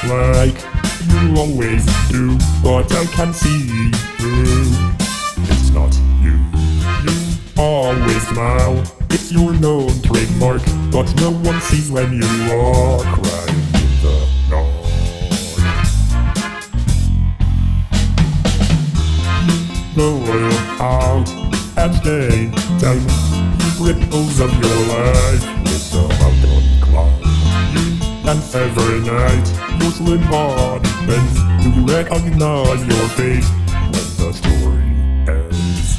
like you always do, but I can see through. It's not you. You always smile. It's your known trademark, but no one sees when you walk right in the dark. You go out at daytime, ripples of your life with the mountain climb. You dance every night, your slim body bends. Do you recognize your face when the story ends?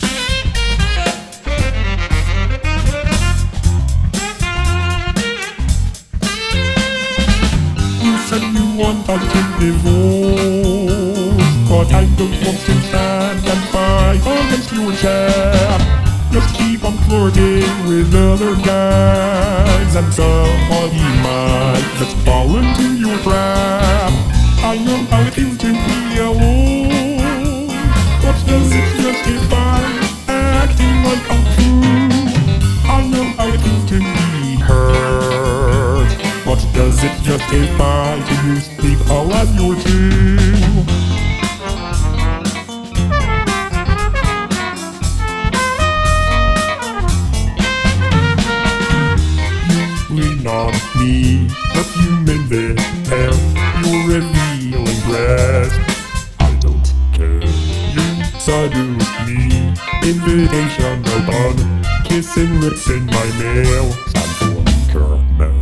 You said you wanted to divorce, but I don't want to stand and fight against your chair. Just keep on flirting with other guys, and somebody might just fall into your trap. I know how it feels to be alone, but does it justify acting like I'm true? I know how it feels to be hurt, but does it justify to use people as your tool? Lean on me, perfume in the air, your revealing breast. I don't care. You seduce me, invitation open, kissing lips in my mail, time for caramel.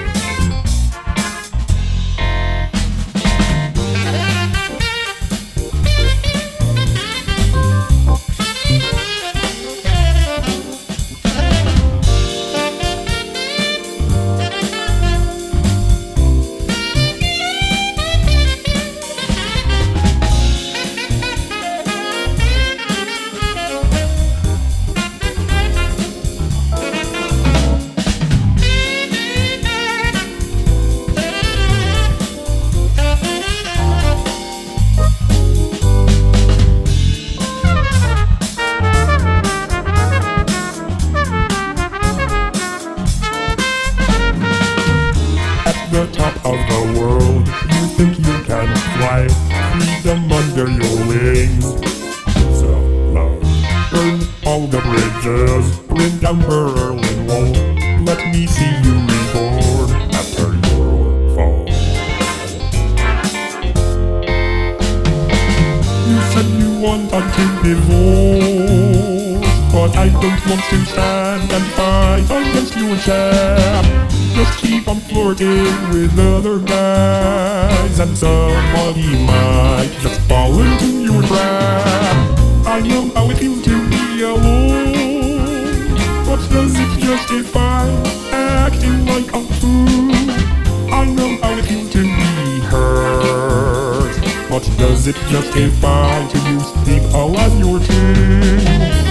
The top of the world, you think you can fly, freedom under your wings. So love, burn all the bridges, bring down Berlin Wall, let me see you reborn after your fall. You said you wanted to divorce, but I don't want to stand and fight against your chair. Just keep on flirting with other guys, and somebody might just fall into your trap. I know how it feels to be alone, but does it justify acting like a fool? I know how it feels to be hurt, but does it justify to use people as your tool?